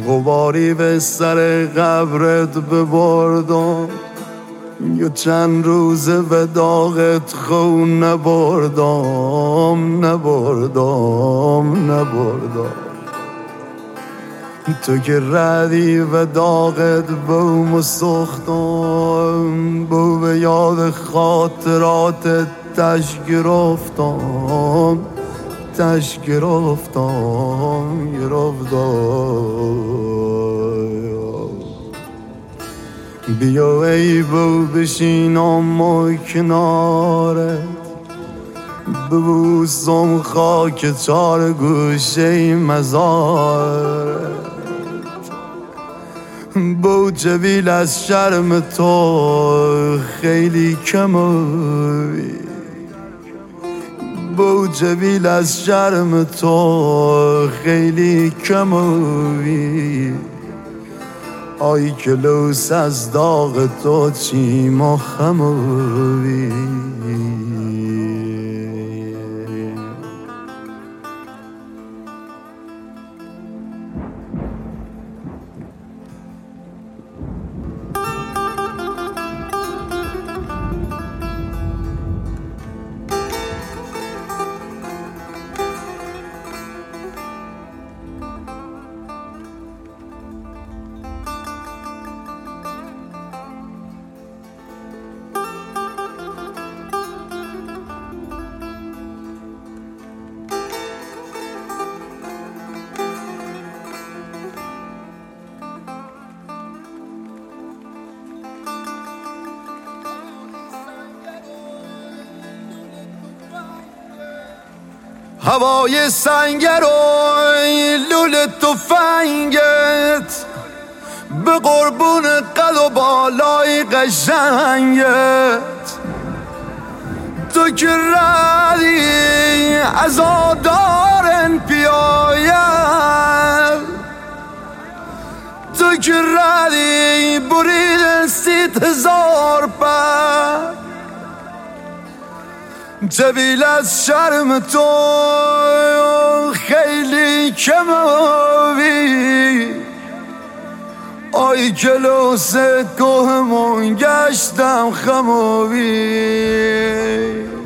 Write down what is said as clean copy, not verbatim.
غباری به سر قبرت ببردم، یا چند روزه به داغت خون نبردم. تو که ردی و داغت بوم و سختم، بو به یاد خاطرات تش گرفتم. بیا ای بو بشینم و کنارت، ببوسم خاک چار گوشه مزارت. بو جویل از شرم تو خیلی کموی، بو جویل از شرم تو خیلی کموی. آی کلوس از داغ تو چیم و خموی. هوای سنگر و لول تفنگت، به قربون قد و بالای قشنگت. تو که ردی از آدارن پیاید، تو که ردی برید 100,000 پر. جویل از شرم تو خیلی کموی. آی کلوس کوهمون گشتم خموی.